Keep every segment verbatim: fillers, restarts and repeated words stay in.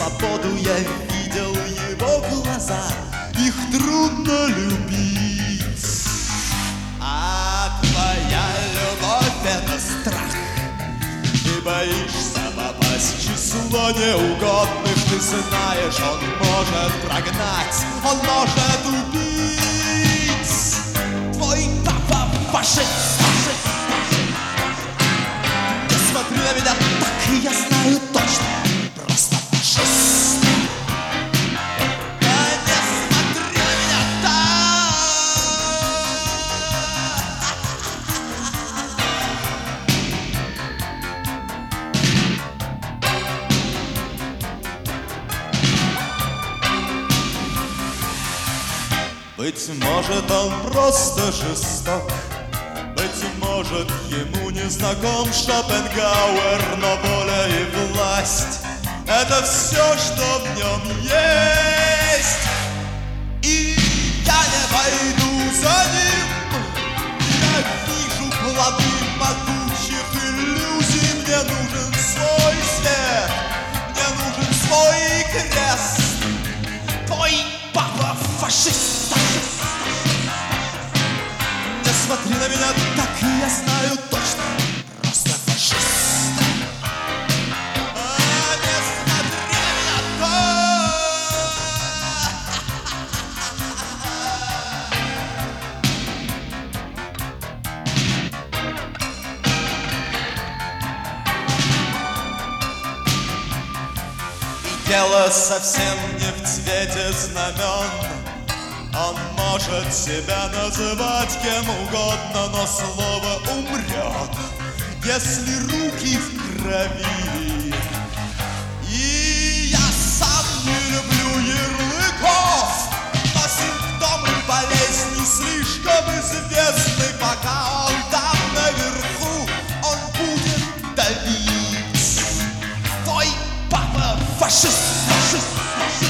свободу, я видел его глаза, их трудно любить. А твоя любовь — это страх, ты боишься попасть в число неугодных. Ты знаешь, он может прогнать, он может убить. Твой папа фашист. Не смотри на меня так, я знаю точно, просто фашист. Да не смотри на меня так. Быть может, он просто жесток, быть может, ему не знаком Шопенгауэр, но воля и власть — это все, что в нем есть. И я не пойду за ним, я вижу плоды могучих иллюзий. Мне нужен свой свет, мне нужен свой крест. Твой папа фашист. Не смотри на меня так, я знаю точно, просто фашист. А не смотри на меня так. И дело совсем не в цвете знамен. Он может себя называть кем угодно, но слово умрет, если руки в крови. И я сам не люблю ярлыков, но симптомы болезни слишком известны. Пока он там наверху, он будет давить. Твой папа фашист, фашист, фашист.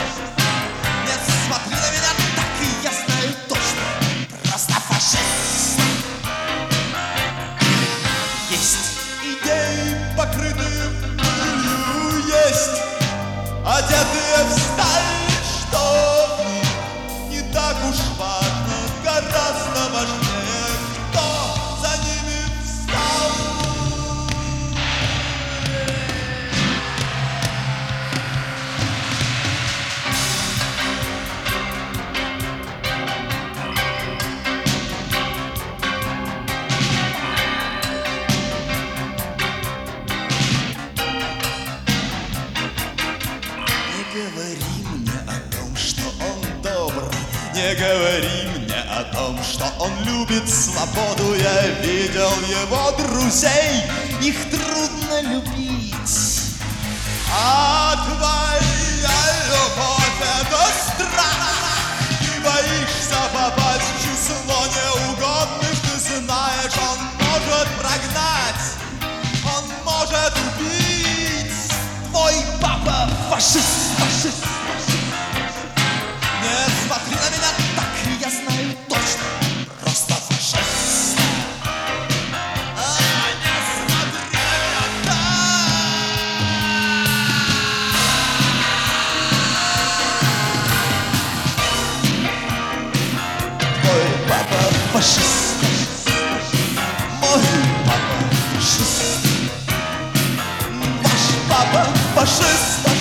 Покрытые пылью есть, одетые в сталь, что в них не так уж важно, гораздо важнее, кто за ними встал. Не говори мне о том, что он любит свободу. Я видел его друзей, их трудно любить. А твоя любовь — это страх. Ты боишься попасть в число неугодных. Ты знаешь, он может прогнать, он может убить. Твой папа фашист, фашист. Не смотри на меня так, я знаю точно, просто фашист. А не смотри на меня так. Мой папа фашист, мой папа фашист, ваш папа фашист.